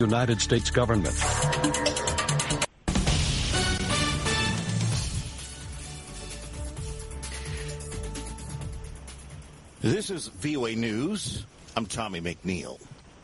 United States government. This is VOA News. I'm Tommy McNeil.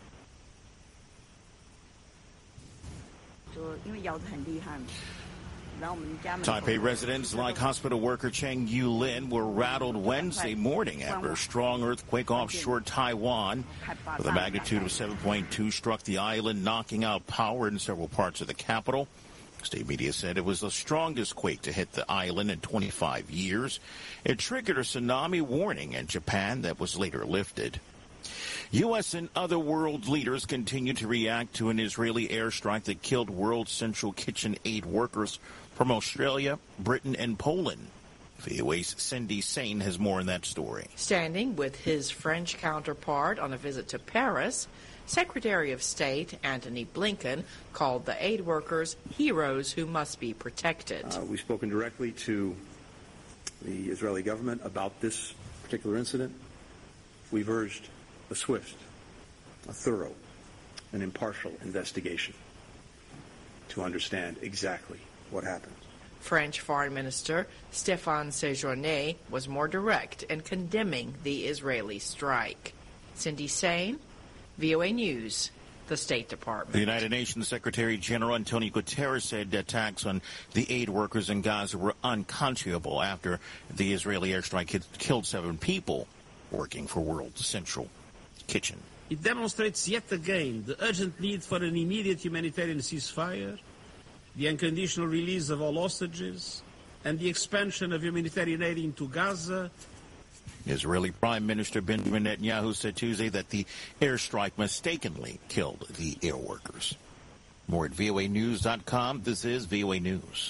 Taipei residents like hospital worker Cheng Yu-lin were rattled Wednesday morning after a strong earthquake offshore Taiwan with a magnitude of 7.2 struck the island, knocking out power in several parts of the capital. State media said it was the strongest quake to hit the island in 25 years. It triggered a tsunami warning in Japan that was later lifted. U.S. and other world leaders continue to react to an Israeli airstrike that killed World Central Kitchen aid workers from Australia, Britain, and Poland. VOA's Cindy Sain has more on that story. Standing with his French counterpart on a visit to Paris, Secretary of State Antony Blinken called the aid workers heroes who must be protected. We've spoken directly to the Israeli government about this particular incident. We've urged a swift, a thorough, and impartial investigation to understand exactly what happened. French Foreign Minister Stéphane Séjourné was more direct in condemning the Israeli strike. Cindy Sain, VOA News, the State Department. The United Nations Secretary General Antonio Guterres said attacks on the aid workers in Gaza were unconscionable after the Israeli airstrike killed 7 people working for World Central Kitchen. It demonstrates yet again the urgent need for an immediate humanitarian ceasefire, the unconditional release of all hostages, and the expansion of humanitarian aid into Gaza. Israeli Prime Minister Benjamin Netanyahu said Tuesday that the airstrike mistakenly killed the air workers. More at voanews.com. This is VOA News.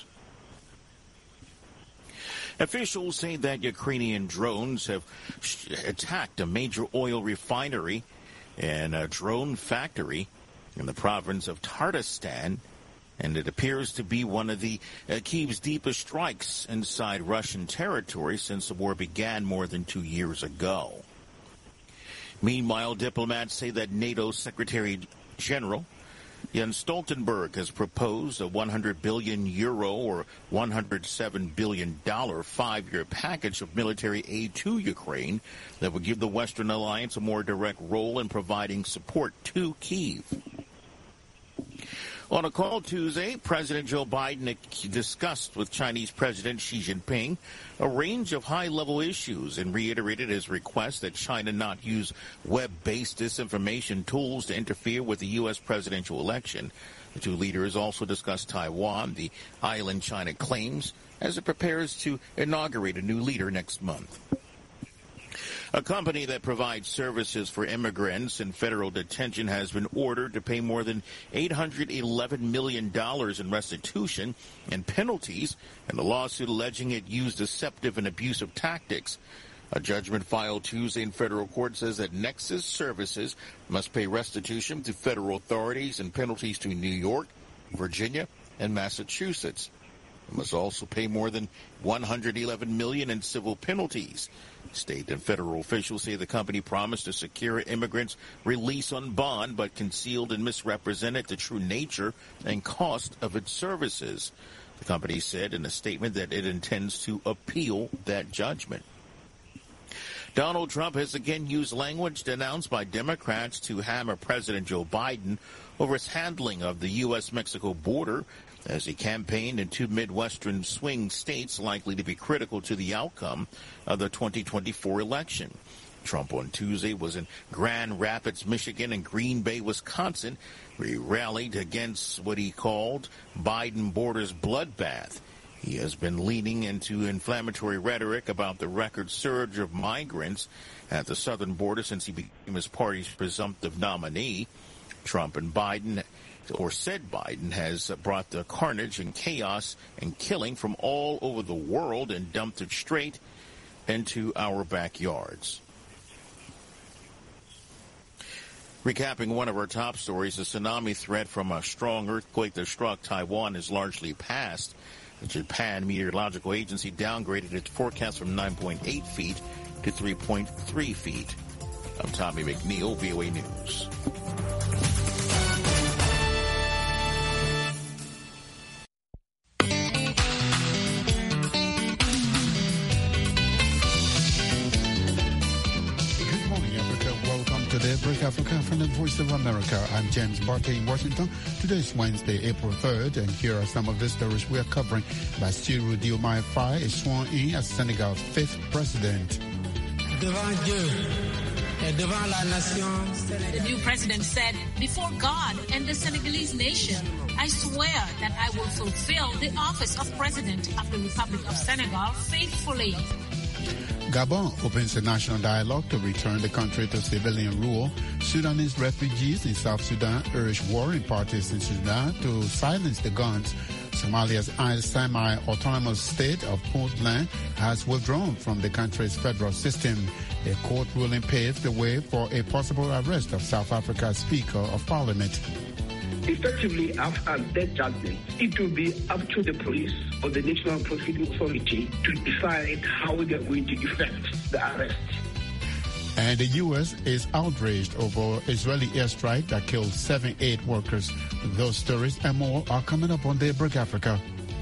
Officials say that Ukrainian drones have attacked a major oil refinery and a drone factory in the province of Tatarstan, and it appears to be one of the Kyiv's deepest strikes inside Russian territory since the war began more than 2 years ago. Meanwhile, diplomats say that NATO Secretary General Jens Stoltenberg has proposed a €100 billion or $107 billion 5-year package of military aid to Ukraine that would give the Western alliance a more direct role in providing support to Kyiv. On a call Tuesday, President Joe Biden discussed with Chinese President Xi Jinping a range of high-level issues and reiterated his request that China not use web-based disinformation tools to interfere with the U.S. presidential election. The two leaders also discussed Taiwan, the island China claims, as it prepares to inaugurate a new leader next month. A company that provides services for immigrants in federal detention has been ordered to pay more than $811 million in restitution and penalties in a lawsuit alleging it used deceptive and abusive tactics. A judgment filed Tuesday in federal court says that Nexus Services must pay restitution to federal authorities and penalties to New York, Virginia, and Massachusetts. It must also pay more than $111 million in civil penalties. State and federal officials say the company promised to secure immigrants' release on bond, but concealed and misrepresented the true nature and cost of its services. The company said in a statement that it intends to appeal that judgment. Donald Trump has again used language denounced by Democrats to hammer President Joe Biden over his handling of the U.S.-Mexico border as he campaigned in 2 Midwestern swing states likely to be critical to the outcome of the 2024 election. Trump on Tuesday was in Grand Rapids, Michigan, and Green Bay, Wisconsin, where he rallied against what he called Biden borders bloodbath. He has been leaning into inflammatory rhetoric about the record surge of migrants at the southern border since he became his party's presumptive nominee. Trump and Biden, or said Biden, has brought the carnage and chaos and killing from all over the world and dumped it straight into our backyards. Recapping one of our top stories, the tsunami threat from a strong earthquake that struck Taiwan is largely past. The Japan Meteorological Agency downgraded its forecast from 9.8 feet to 3.3 feet. I'm Tommy McNeil, VOA News. Voice of America. I'm James Barkley in Washington. Today is Wednesday, April 3rd, and here are some of the stories we are covering. Bassirou Diomaye Faye is sworn in as Senegal's 5th president. Devant Dieu et devant la nation. The new president said, "Before God and the Senegalese nation, I swear that I will fulfill the office of President of the Republic of Senegal faithfully." Gabon opens a national dialogue to return the country to civilian rule. Sudanese refugees in South Sudan urge warring parties in Sudan to silence the guns. Somalia's semi-autonomous state of Puntland has withdrawn from the country's federal system. A court ruling paved the way for a possible arrest of South Africa's Speaker of Parliament. Effectively, after that judgment, it will be up to the police or the National Prosecuting Authority to decide how they are going to effect the arrest. And the U.S. is outraged over Israeli airstrike that killed 78 workers. Those stories and more are coming up on Daybreak Africa.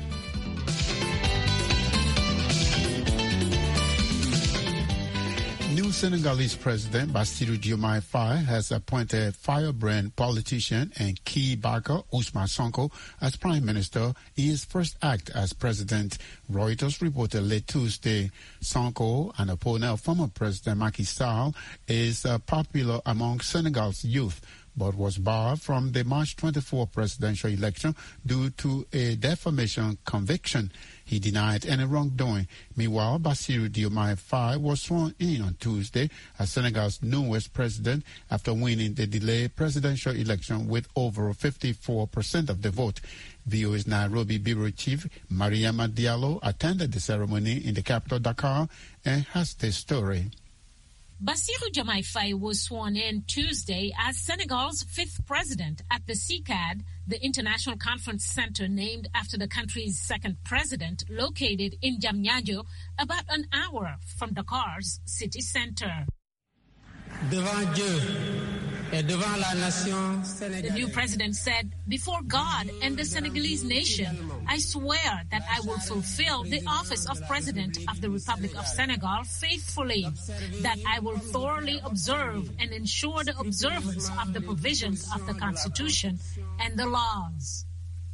New Senegalese President Bassirou Diomaye Faye has appointed firebrand politician and key backer Ousmane Sonko as Prime Minister in his first act as President. Reuters reported late Tuesday. Sonko, an opponent of former President Macky Sall, is popular among Senegal's youth, but was barred from the March 24 presidential election due to a defamation conviction. He denied any wrongdoing. Meanwhile, Bassirou Diomaye Faye was sworn in on Tuesday as Senegal's newest president after winning the delayed presidential election with over 54% of the vote. VOA's Nairobi bureau chief Mariama Diallo attended the ceremony in the capital Dakar and has this story. Bassirou Diomaye Faye was sworn in Tuesday as Senegal's 5th president at the CICAD, the International Conference Center named after the country's 2nd president, located in Diamniadio, about an hour from Dakar's city center. Devant Dieu et devant la nation. The new president said, "Before God and the Senegalese nation, I swear that I will fulfill the office of President of the Republic of Senegal faithfully, that I will thoroughly observe and ensure the observance of the provisions of the Constitution and the laws."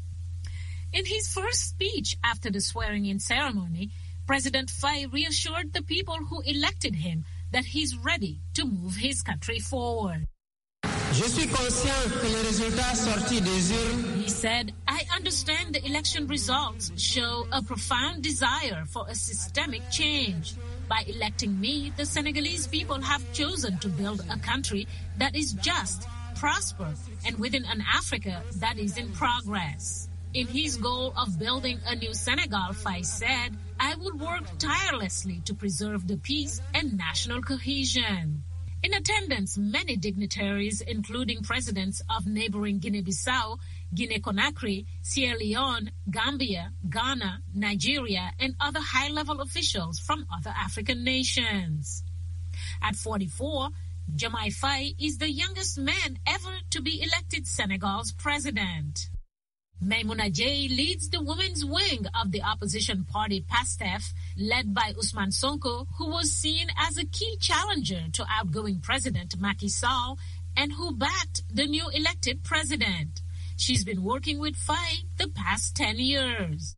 In his first speech after the swearing-in ceremony, President Faye reassured the people who elected him that he's ready to move his country forward. Je suis conscient que les résultats sortis des urnes. He said, "I understand the election results show a profound desire for a systemic change. By electing me, the Senegalese people have chosen to build a country that is just, prosper, and within an Africa that is in progress." In his goal of building a new Senegal, Faye said, "I will work tirelessly to preserve the peace and national cohesion." In attendance, many dignitaries, including presidents of neighboring Guinea-Bissau, Guinea-Conakry, Sierra Leone, Gambia, Ghana, Nigeria, and other high-level officials from other African nations. At 44, Diomaye Faye is the youngest man ever to be elected Senegal's president. Maimouna Dieye leads the women's wing of the opposition party PASTEF, led by Ousmane Sonko, who was seen as a key challenger to outgoing President Macky Sall and who backed the new elected president. She's been working with Faye the past 10 years.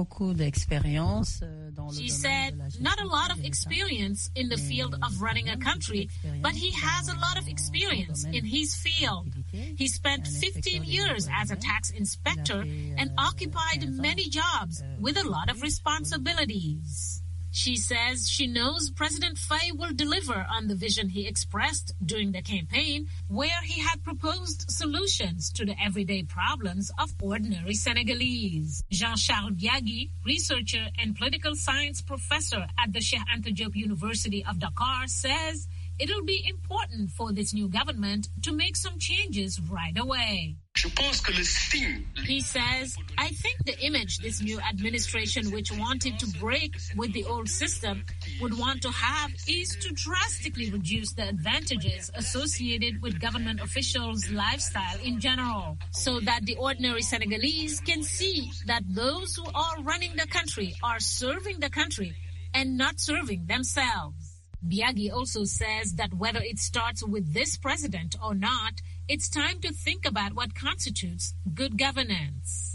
She said, "Not a lot of experience in the field of running a country, but he has a lot of experience in his field. He spent 15 years as a tax inspector and occupied many jobs with a lot of responsibilities." She says she knows President Faye will deliver on the vision he expressed during the campaign, where he had proposed solutions to the everyday problems of ordinary Senegalese. Jean-Charles Biagui, researcher and political science professor at the Cheikh Anta Diop University of Dakar, says it'll be important for this new government to make some changes right away. He says, "I think the image this new administration, which wanted to break with the old system, would want to have is to drastically reduce the advantages associated with government officials' lifestyle in general, so that the ordinary Senegalese can see that those who are running the country are serving the country and not serving themselves." Biagui also says that whether it starts with this president or not, it's time to think about what constitutes good governance.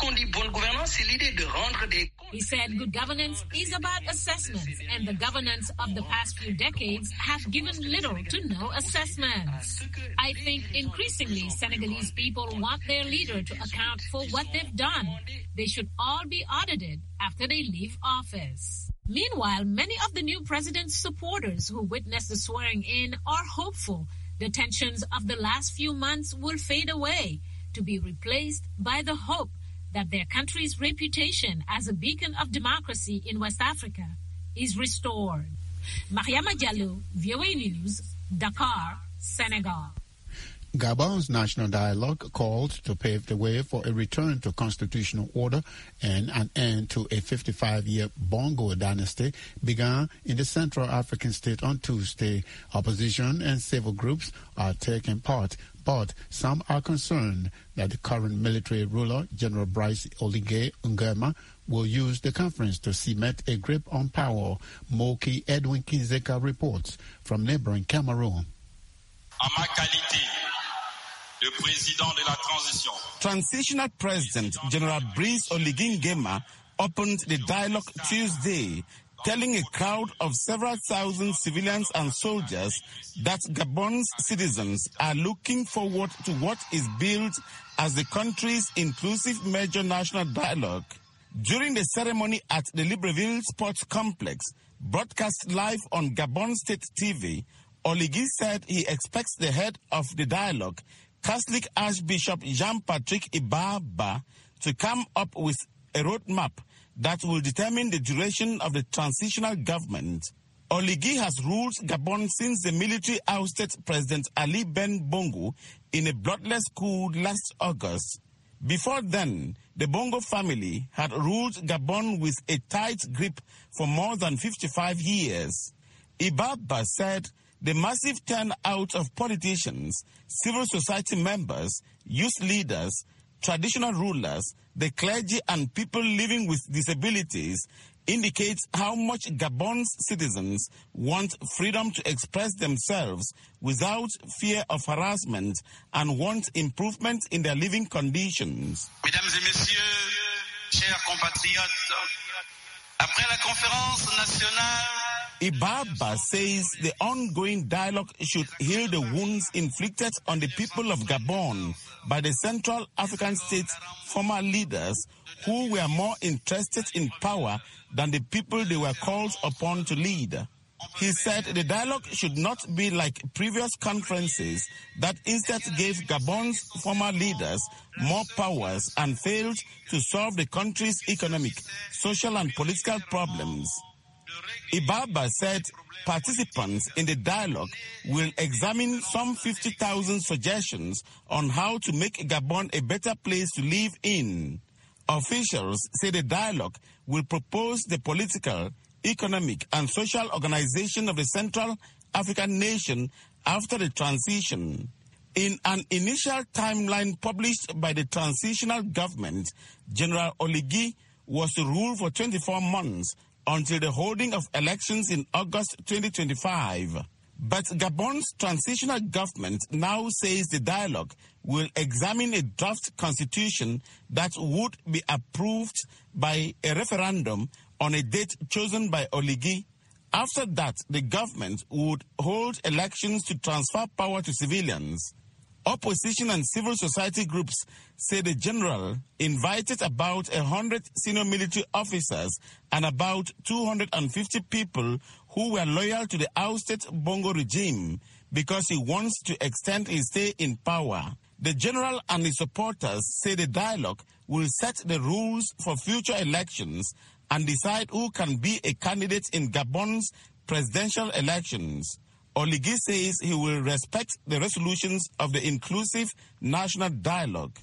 He said good governance is about assessments, and the governance of the past few decades have given little to no assessments. I think increasingly Senegalese people want their leader to account for what they've done. They should all be audited after they leave office. Meanwhile, many of the new president's supporters who witnessed the swearing-in are hopeful the tensions of the last few months will fade away to be replaced by the hope that their country's reputation as a beacon of democracy in West Africa is restored. Mariama Diallo, VOA News, Dakar, Senegal. Gabon's national dialogue called to pave the way for a return to constitutional order and an end to a 55-year Bongo dynasty began in the Central African state on Tuesday. Opposition and civil groups are taking part, but some are concerned that the current military ruler, General Brice Oligui Nguema, will use the conference to cement a grip on power. Moki Edwin Kinzeka reports from neighboring Cameroon. Transitional President General Brice Oligui Nguema opened the dialogue Tuesday, telling a crowd of several thousand civilians and soldiers that Gabon's citizens are looking forward to what is billed as the country's inclusive major national dialogue. During the ceremony at the Libreville Sports Complex, broadcast live on Gabon State TV, Oligui said he expects the head of the dialogue, Catholic Archbishop Jean-Patrick Ibaba, to come up with a roadmap that will determine the duration of the transitional government. Oligui has ruled Gabon since the military ousted President Ali Ben Bongo in a bloodless coup last August. Before then, the Bongo family had ruled Gabon with a tight grip for more than 55 years. Ibaba said the massive turnout of politicians, civil society members, youth leaders, traditional rulers, the clergy and people living with disabilities indicates how much Gabon's citizens want freedom to express themselves without fear of harassment and want improvement in their living conditions. Mesdames et messieurs, chers compatriotes, après la conférence nationale, Ibaba says the ongoing dialogue should heal the wounds inflicted on the people of Gabon by the Central African States' former leaders who were more interested in power than the people they were called upon to lead. He said the dialogue should not be like previous conferences that instead gave Gabon's former leaders more powers and failed to solve the country's economic, social and political problems. Ibaba said participants in the dialogue will examine some 50,000 suggestions on how to make Gabon a better place to live in. Officials say the dialogue will propose the political, economic and social organization of the Central African nation after the transition. In an initial timeline published by the transitional government, General Oligui was to rule for 24 months until the holding of elections in August 2025. But Gabon's transitional government now says the dialogue will examine a draft constitution that would be approved by a referendum on a date chosen by Oligui. After that, the government would hold elections to transfer power to civilians. Opposition and civil society groups say the general invited about 100 senior military officers and about 250 people who were loyal to the ousted Bongo regime because he wants to extend his stay in power. The general and his supporters say the dialogue will set the rules for future elections and decide who can be a candidate in Gabon's presidential elections. Oligui says he will respect the resolutions of the inclusive national dialogue.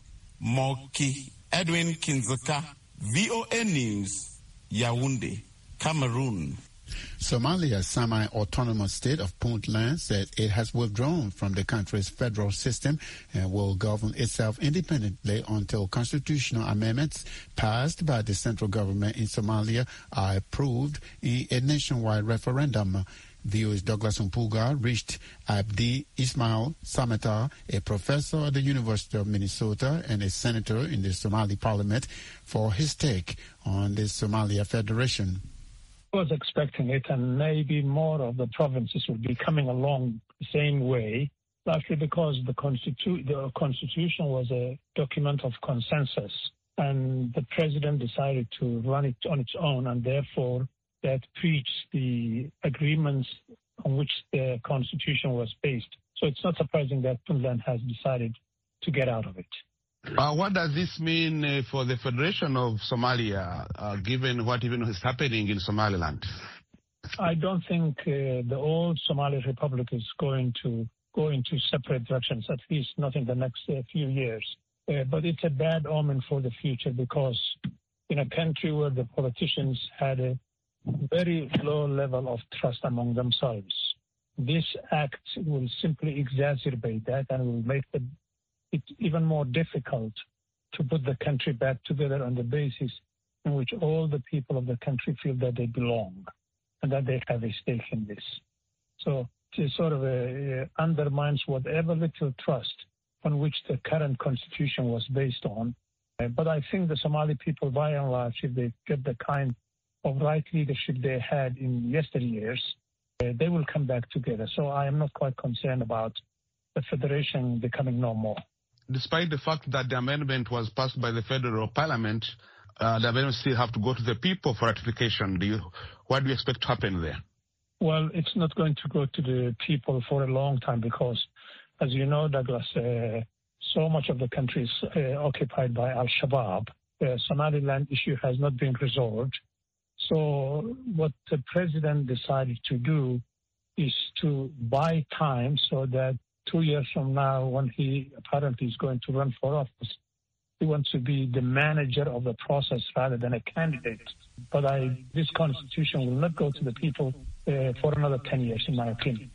Moki Edwin Kinzeka, VOA News, Yaoundé, Cameroon. Somalia's semi-autonomous state of Puntland said it has withdrawn from the country's federal system and will govern itself independently until constitutional amendments passed by the central government in Somalia are approved in a nationwide referendum. VOA's Douglas Mpuga reached Abdi Ismail Samata, a professor at the University of Minnesota and a senator in the Somali parliament, for his take on the Somalia Federation. I was expecting it, and maybe more of the provinces will be coming along the same way, largely because the Constitution was a document of consensus, and the president decided to run it on its own, and therefore that preached the agreements on which the Constitution was based. So it's not surprising that Puntland has decided to get out of it. What does this mean for the Federation of Somalia, given what even is happening in Somaliland? I don't think the old Somali Republic is going to go into separate directions, at least not in the next few years. But it's a bad omen for the future, because in a country where the politicians had a very low level of trust among themselves, this act will simply exacerbate that and will make it even more difficult to put the country back together on the basis in which all the people of the country feel that they belong and that they have a stake in this. So it sort of undermines whatever little trust on which the current constitution was based on. But I think the Somali people, by and large, if they get the kind of right leadership they had in yesteryears, they will come back together. So I am not quite concerned about the federation becoming no more. Despite the fact that the amendment was passed by the federal parliament, the amendment still have to go to the people for ratification. What do you expect to happen there? Well, it's not going to go to the people for a long time because, as you know, Douglas, so much of the country is occupied by Al-Shabaab. The Somaliland issue has not been resolved. So what the president decided to do is to buy time so that 2 years from now, when he apparently is going to run for office, he wants to be the manager of the process rather than a candidate. But this constitution will not go to the people for another 10 years, in my opinion.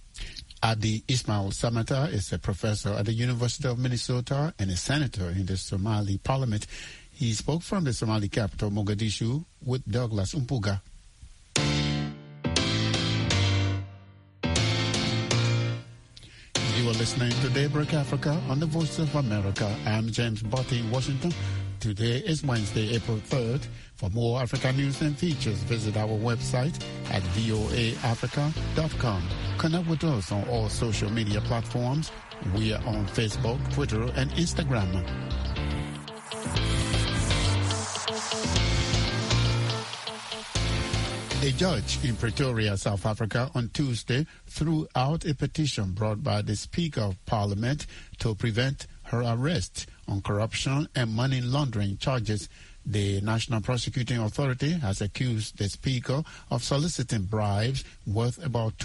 Abdi Ismail Samata is a professor at the University of Minnesota and a senator in the Somali parliament. He spoke from the Somali capital, Mogadishu, with Douglas Mpuga. You are listening to Daybreak Africa on the Voice of America. I'm James Botti in Washington. Today is Wednesday, April 3rd. For more Africa news and features, visit our website at voaafrica.com. Connect with us on all social media platforms. We are on Facebook, Twitter, and Instagram. A judge in Pretoria, South Africa, on Tuesday threw out a petition brought by the Speaker of Parliament to prevent her arrest on corruption and money laundering charges. The National Prosecuting Authority has accused the Speaker of soliciting bribes worth about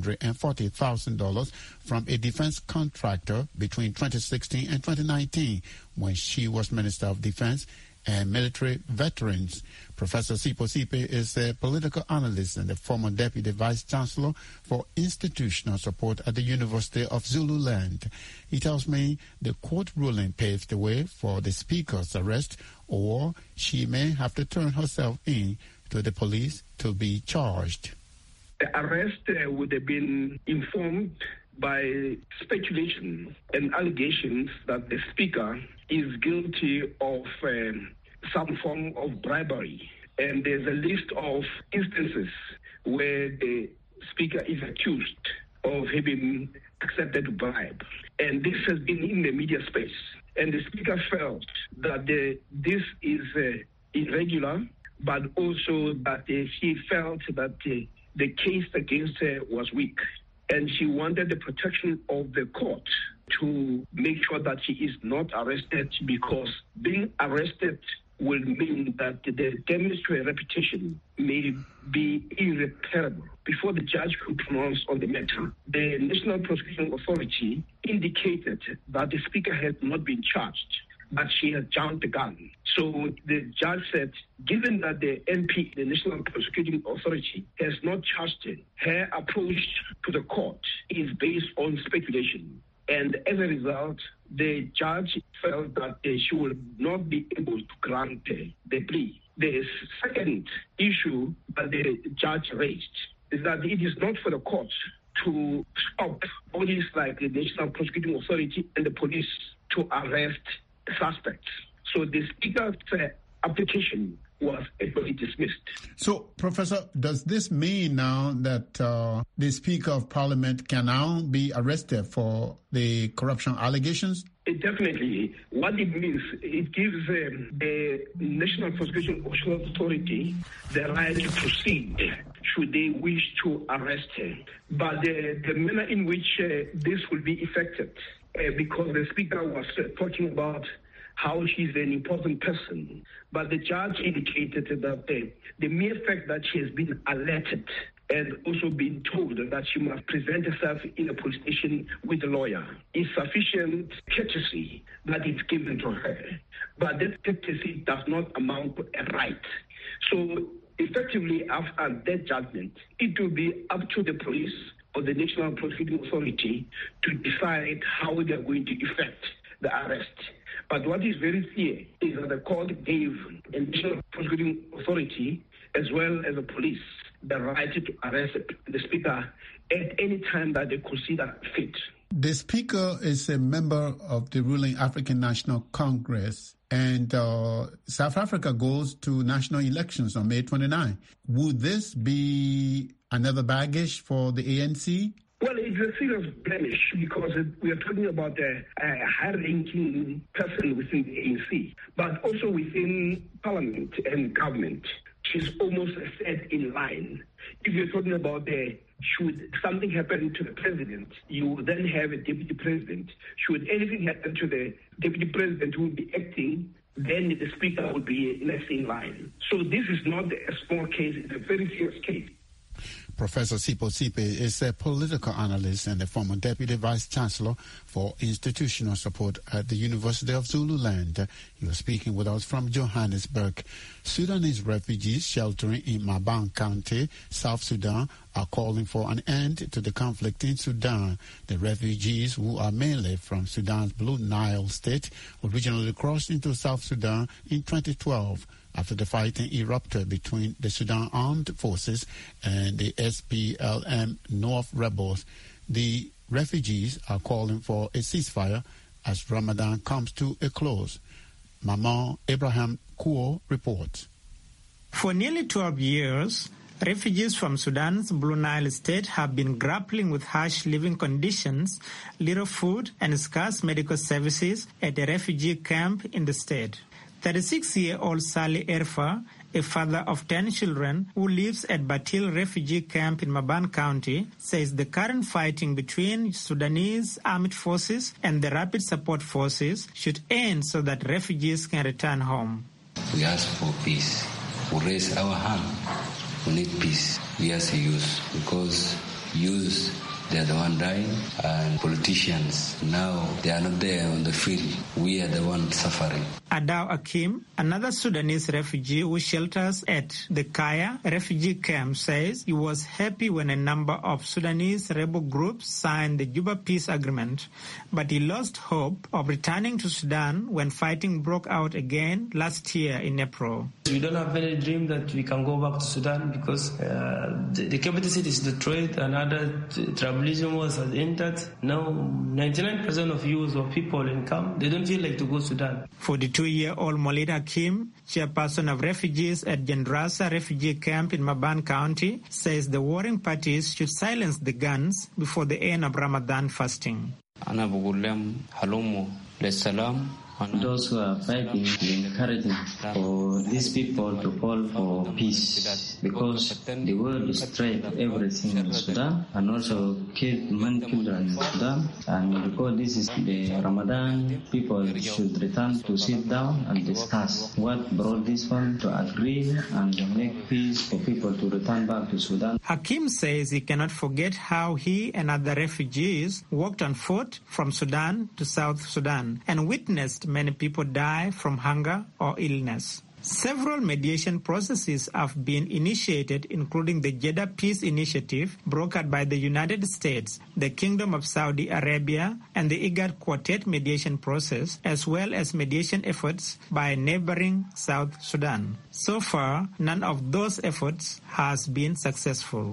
$240,000 from a defense contractor between 2016 and 2019 when she was Minister of Defense and Military Veterans. Professor Sipho Sipe is a political analyst and the former Deputy Vice Chancellor for Institutional Support at the University of Zululand. He tells me the court ruling paved the way for the Speaker's arrest, or she may have to turn herself in to the police to be charged. The arrest would have been informed by speculation and allegations that the Speaker is guilty of some form of bribery. And there's a list of instances where the Speaker is accused of having accepted a bribe. And this has been in the media space. And the Speaker felt that this is irregular, but also that she felt that the case against her was weak. And she wanted the protection of the court to make sure that she is not arrested, because being arrested will mean that the damage to her reputation may be irreparable. Before the judge could pronounce on the matter, the National Prosecuting Authority indicated that the Speaker had not been charged, but she had jumped the gun. So the judge said, given that the NP, the National Prosecuting Authority, has not charged her approach to the court is based on speculation. And as a result, the judge felt that she would not be able to grant the plea. The second issue that the judge raised is that it is not for the courts to stop bodies like the National Prosecuting Authority and the police to arrest suspects. So the Speaker's application was actually dismissed. So, Professor, does this mean now that the Speaker of Parliament can now be arrested for the corruption allegations? Definitely. What it means, it gives the National Prosecution Authority the right to proceed should they wish to arrest her. But the manner in which this will be effected, because the Speaker was talking about how she's an important person, but the judge indicated that the mere fact that she has been alerted and also been told that she must present herself in a police station with a lawyer is sufficient courtesy that is given to her. But that courtesy does not amount to a right. So effectively, after that judgment, it will be up to the police or the National Prosecuting Authority to decide how they are going to effect the arrest. But what is very clear is that the court gave the National Prosecuting Authority as well as the police the right to arrest the Speaker at any time that they consider fit. The Speaker is a member of the ruling African National Congress, and South Africa goes to national elections on May 29. Would this be another baggage for the ANC? Well, it's a serious blemish because we are talking about a high-ranking person within the ANC, but also within Parliament and government. She's almost set in line. If you're talking about should something happen to the president, you then have a deputy president. Should anything happen to the deputy president who will be acting, then the Speaker will be next in line. So this is not a small case, it's a very serious case. Professor Sipho Sipe is a political analyst and a former Deputy Vice Chancellor for Institutional Support at the University of Zululand. He was speaking with us from Johannesburg. Sudanese refugees sheltering in Maban County, South Sudan, are calling for an end to the conflict in Sudan. The refugees, who are mainly from Sudan's Blue Nile state, originally crossed into South Sudan in 2012. After the fighting erupted between the Sudan Armed Forces and the SPLM North rebels, the refugees are calling for a ceasefire as Ramadan comes to a close. Maman Abraham Kuo reports. For nearly 12 years, refugees from Sudan's Blue Nile state have been grappling with harsh living conditions, little food, and scarce medical services at a refugee camp in the state. 36-year-old Sali Erfa, a father of 10 children who lives at Batil refugee camp in Maban County, says the current fighting between Sudanese armed forces and the Rapid Support Forces should end so that refugees can return home. We ask for peace. We raise our hand. We need peace. We ask youth, because youth, they are the one dying, and politicians, now they are not there on the field. We are the ones suffering. Adao Akim, another Sudanese refugee who shelters at the Kaya refugee camp, says he was happy when a number of Sudanese rebel groups signed the Juba Peace Agreement, but he lost hope of returning to Sudan when fighting broke out again last year in April. We don't have any dream that we can go back to Sudan because the capital city is destroyed and other tribalism was intact. Now, 99% of youth or people in camp, they don't feel like to go to Sudan. 42-year-old Molid Hakim, chairperson of refugees at Jendrasa refugee camp in Maban County, says the warring parties should silence the guns before the end of Ramadan fasting. Those who are fighting, we encourage for these people to call for peace, because the world destroyed everything in Sudan and also killed many children in Sudan. And because this is the Ramadan, people should return to sit down and discuss what brought this one to agree and make peace for people to return back to Sudan. Hakim says he cannot forget how he and other refugees walked on foot from Sudan to South Sudan and witnessed many people die from hunger or illness. Several mediation processes have been initiated, including the Jeddah Peace Initiative, brokered by the United States, the Kingdom of Saudi Arabia, and the IGAD Quartet mediation process, as well as mediation efforts by neighboring South Sudan. So far, none of those efforts has been successful.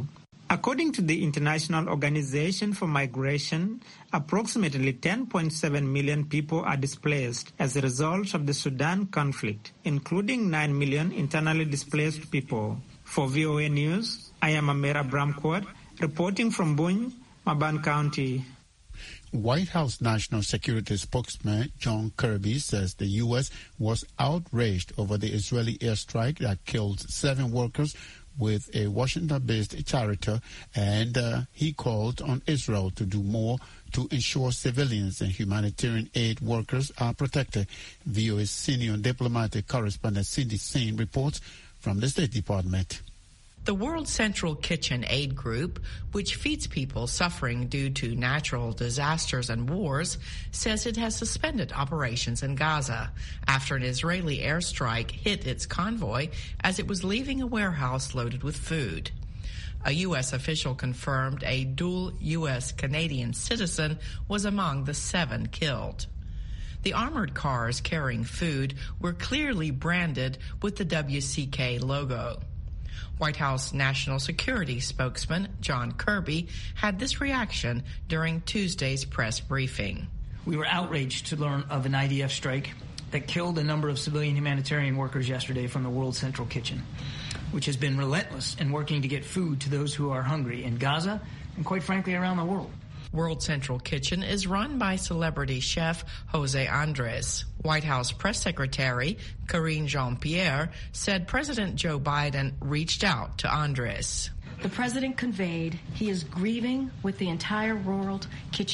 According to the International Organization for Migration, approximately 10.7 million people are displaced as a result of the Sudan conflict, including 9 million internally displaced people. For VOA News, I am Amira Bramquart, reporting from Buny, Maban County. White House National Security Spokesman John Kirby says the U.S. was outraged over the Israeli airstrike that killed 7 workers with a Washington-based charity, and he called on Israel to do more to ensure civilians and humanitarian aid workers are protected. VOA's senior diplomatic correspondent Cindy Sain reports from the State Department. The World Central Kitchen Aid Group, which feeds people suffering due to natural disasters and wars, says it has suspended operations in Gaza after an Israeli airstrike hit its convoy as it was leaving a warehouse loaded with food. A U.S. official confirmed a dual U.S.-Canadian citizen was among the 7 killed. The armored cars carrying food were clearly branded with the WCK logo. White House National Security spokesman John Kirby had this reaction during Tuesday's press briefing. We were outraged to learn of an IDF strike that killed a number of civilian humanitarian workers yesterday from the World Central Kitchen, which has been relentless in working to get food to those who are hungry in Gaza and, quite frankly, around the world. World Central Kitchen is run by celebrity chef Jose Andres. White House Press Secretary Karine Jean-Pierre said President Joe Biden reached out to Andres. The president conveyed he is grieving with the entire World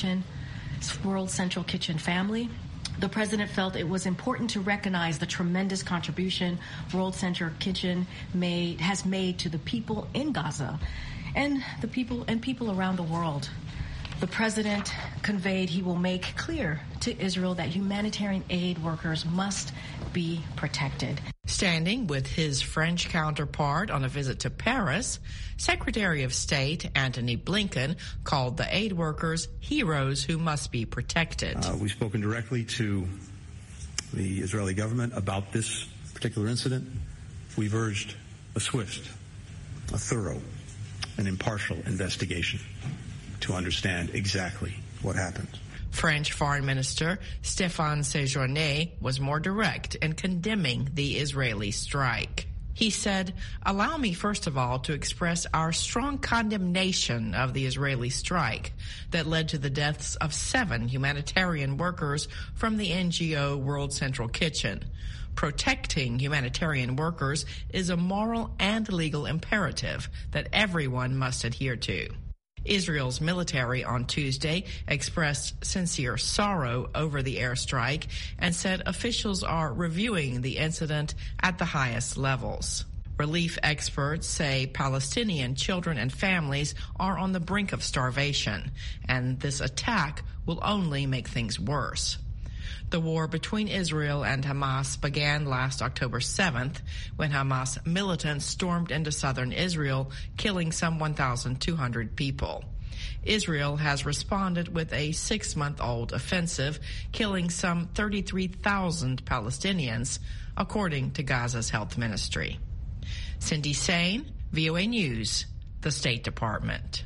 Central Kitchen family. The president felt it was important to recognize the tremendous contribution World Central Kitchen has made to the people in Gaza and the people around the world. The president conveyed he will make clear to Israel that humanitarian aid workers must be protected. Standing with his French counterpart on a visit to Paris, Secretary of State Antony Blinken called the aid workers heroes who must be protected. We've spoken directly to the Israeli government about this particular incident. We've urged a swift, a thorough, and impartial investigation to understand exactly what happened. French Foreign Minister Stéphane Séjourné was more direct in condemning the Israeli strike. He said, "Allow me first of all to express our strong condemnation of the Israeli strike that led to the deaths of 7 humanitarian workers from the NGO World Central Kitchen. Protecting humanitarian workers is a moral and legal imperative that everyone must adhere to." Israel's military on Tuesday expressed sincere sorrow over the airstrike and said officials are reviewing the incident at the highest levels. Relief experts say Palestinian children and families are on the brink of starvation, and this attack will only make things worse. The war between Israel and Hamas began last October 7th when Hamas militants stormed into southern Israel, killing some 1,200 people. Israel has responded with a 6-month-old offensive, killing some 33,000 Palestinians, according to Gaza's health ministry. Cindy Sain, VOA News, the State Department.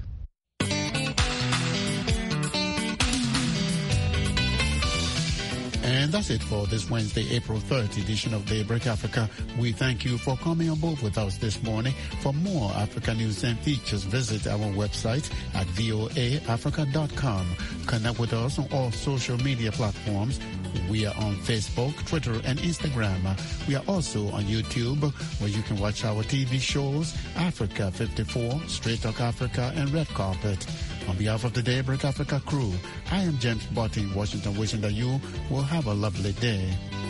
And that's it for this Wednesday, April 3rd edition of Daybreak Africa. We thank you for coming on board with us this morning. For more Africa news and features, visit our website at voaafrica.com. Connect with us on all social media platforms. We are on Facebook, Twitter, and Instagram. We are also on YouTube, where you can watch our TV shows, Africa 54, Straight Talk Africa, and Red Carpet. On behalf of the Daybreak Africa crew, I am James Botty in Washington, wishing that you will have a lovely day.